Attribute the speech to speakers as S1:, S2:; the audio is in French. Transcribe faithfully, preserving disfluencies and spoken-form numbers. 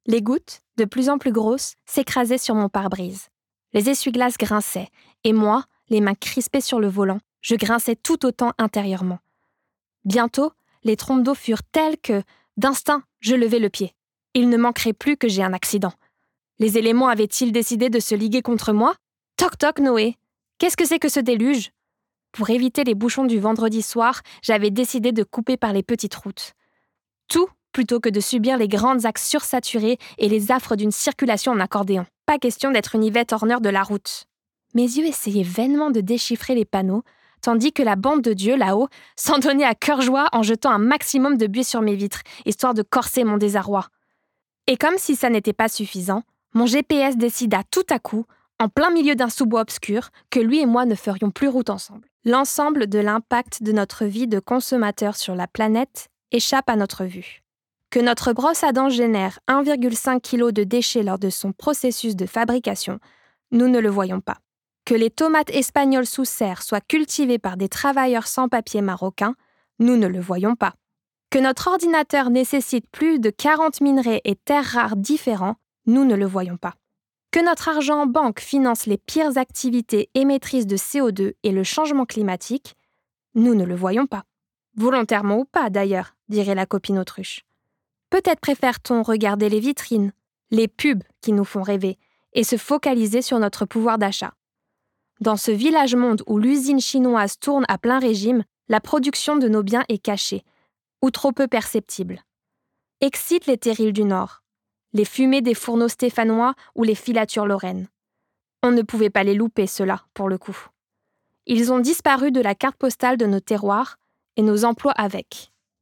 S1: Les gouttes, de plus en plus grosses, s'écrasaient sur mon pare-brise. Les essuie-glaces grinçaient, et moi, les mains crispées sur le volant, je grinçais tout autant intérieurement. Bientôt, les trompes d'eau furent telles que, d'instinct, je levai le pied. Il ne manquerait plus que j'aie un accident. Les éléments avaient-ils décidé de se liguer contre moi ? Toc toc, Noé. Qu'est-ce que c'est que ce déluge ? Pour éviter les bouchons du vendredi soir, j'avais décidé de couper par les petites routes. Tout plutôt que de subir les grandes axes sursaturés et les affres d'une circulation en accordéon. Pas question d'être une Yvette Horner de la route. Mes yeux essayaient vainement de déchiffrer les panneaux, tandis que la bande de Dieu, là-haut, s'en donnait à cœur joie en jetant un maximum de buée sur mes vitres, histoire de corser mon désarroi. Et comme si ça n'était pas suffisant, mon G P S décida tout à coup, en plein milieu d'un sous-bois obscur, que lui et moi ne ferions plus route ensemble. L'ensemble de l'impact de notre vie de consommateur sur la planète échappe à notre vue. Que notre brosse à dents génère un virgule cinq kilos de déchets lors de son processus de fabrication, nous ne le voyons pas. Que les tomates espagnoles sous serre soient cultivées par des travailleurs sans papier marocains, nous ne le voyons pas. Que notre ordinateur nécessite plus de quarante minerais et terres rares différents, nous ne le voyons pas. Que notre argent en banque finance les pires activités émettrices de C O deux et le changement climatique, nous ne le voyons pas. Volontairement ou pas, d'ailleurs, dirait la copine autruche. Peut-être préfère-t-on regarder les vitrines, les pubs qui nous font rêver, et se focaliser sur notre pouvoir d'achat. Dans ce village-monde où l'usine chinoise tourne à plein régime, la production de nos biens est cachée, ou trop peu perceptible. Excite les terrils du Nord, les fumées des fourneaux stéphanois ou les filatures lorraines. On ne pouvait pas les louper, ceux-là, pour le coup. Ils ont disparu de la carte postale de nos terroirs, et nos emplois avec.